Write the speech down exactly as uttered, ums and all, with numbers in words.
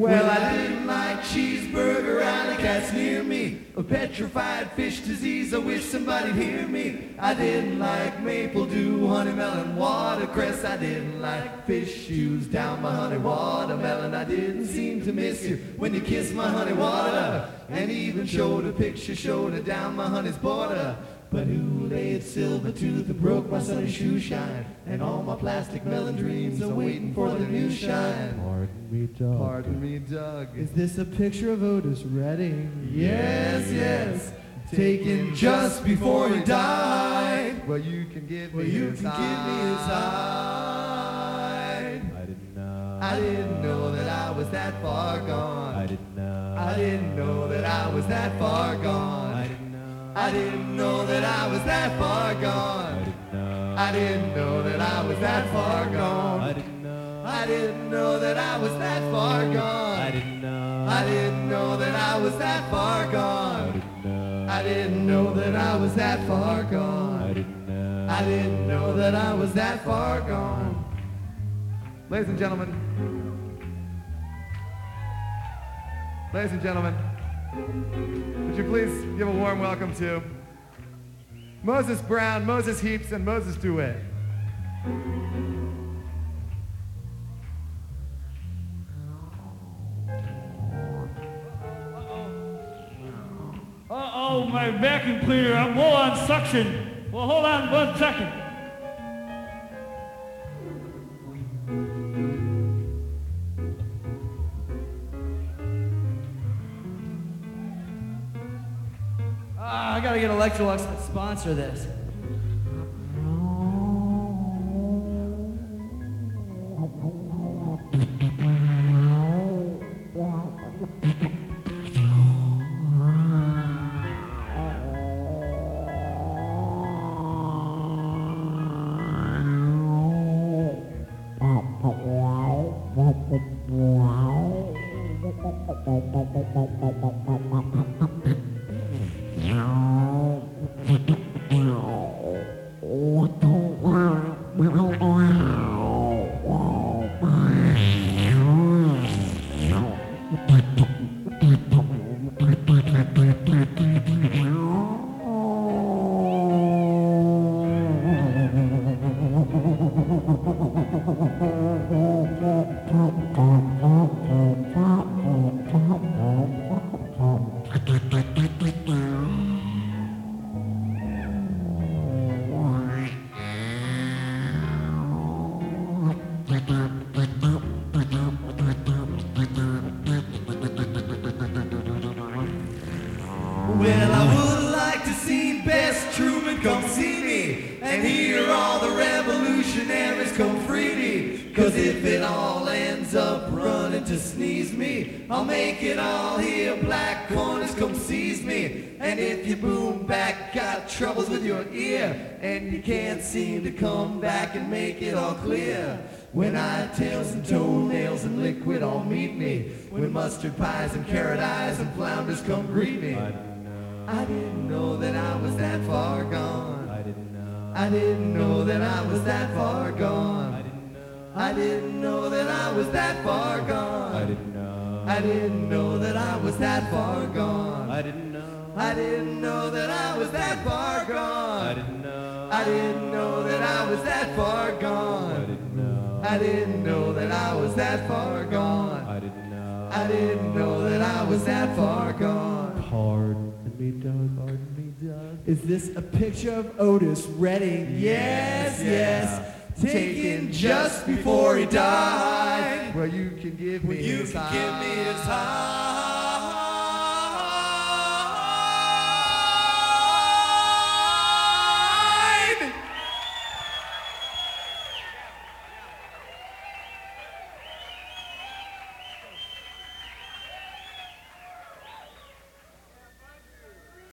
Well, I didn't like cheeseburger, alley cats near me. A petrified fish disease, I wish somebody'd hear me. I didn't like maple dew, honey melon, watercress. I didn't like fish shoes down my honey watermelon. I didn't seem to miss you when you kissed my honey water. And even showed a picture, showed it down my honey's border. But who laid silver tooth and broke my sunny shoe shine? And all my plastic melon dreams are waiting for their new shine. Pardon me, Doug. Pardon me, Doug. Is this a picture of Otis Redding? Yes, yes. Taken just before he died. Well, you can give me Well, you his can hide. give me his hide. I didn't know. I didn't know that I was that far gone. I didn't know. I didn't know that I was that far gone. I didn't know. I didn't know that I was that far gone. I didn't know. I didn't know that I was that far gone. I didn't know. I didn't know that I was that far gone. I didn't know. I didn't know that I was that far I gone. didn't know. I didn't know that I was that far gone. I didn't know. I didn't know that I was that far gone. Ladies and gentlemen. Ladies and gentlemen. Would you please give a warm welcome to Moses Brown, Moses Heaps, and Moses DeWitt. Uh-oh, my vacuum cleaner, I'm low on suction. Well, hold on one second. Ah, I gotta get Electrolux to sponsor this. Well, I would like to see Bess Truman come see me and hear all the revolutionaries come free me. Cause if it all ends up running to sneeze me, I'll make it all here, black corners come seize me. And if you boom back, got troubles with your ear, and you can't seem to come back and make it all clear, when eye-tails and toenails and liquid all meet me, when mustard pies and carrot eyes and flounders come greet me, I didn't know that I was that far gone. I didn't know. I didn't know that I was that far gone. I didn't know. I didn't know that I was that far gone. I didn't know. I didn't know that I was that far gone. I didn't know. I didn't know that I was that far gone. I didn't know. I didn't know that I was that far I gone. didn't know. I didn't know that I was that far gone. I didn't know. I didn't know that I was that far gone. Pardon me, Doug. Pardon me, Doug. Is this a picture of Otis Redding? Yes, yes, taken just before he died. Well, you can give me You his can give me his hide.